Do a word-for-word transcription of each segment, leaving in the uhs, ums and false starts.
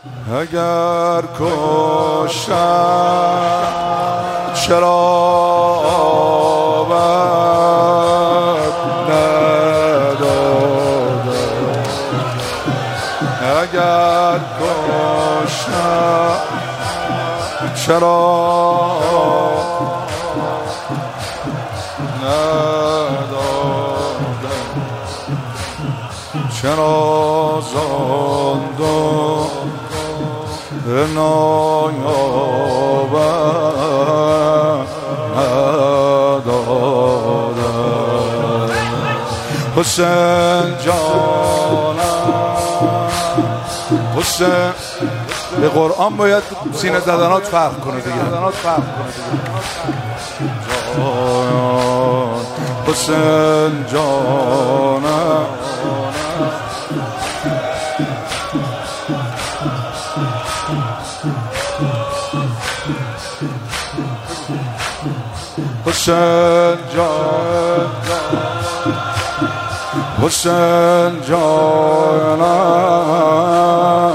اگر کشتم چرا آبد ندادم، اگر کشتم چرا ندادم، چرا زندان نایابم ندادم. حسین جانم، حسین به قرآن باید سینه زدنات فرق کنه دیگه. حسین جانم، حسین جان، حسین جانم،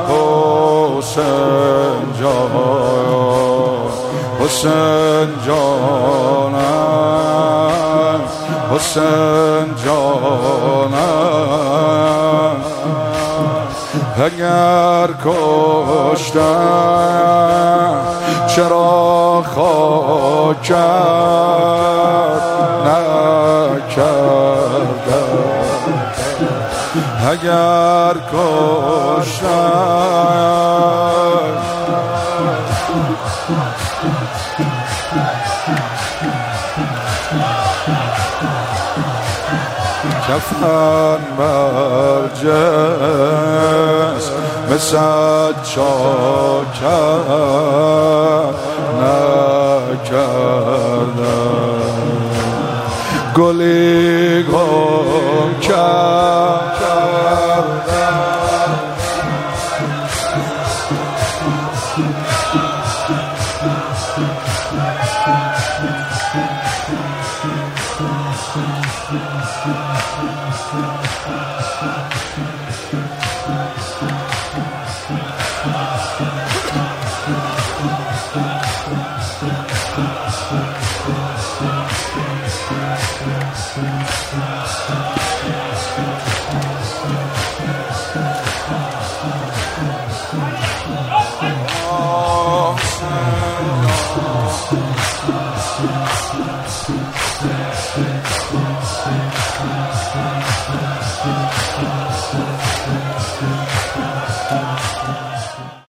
حسین جان، حسین جانم، حسین جانم. اگر کشتم چرا خاکت نکردم، اگر کشتم کفن بر جسم سجاکت نکردم، گلی گم کردم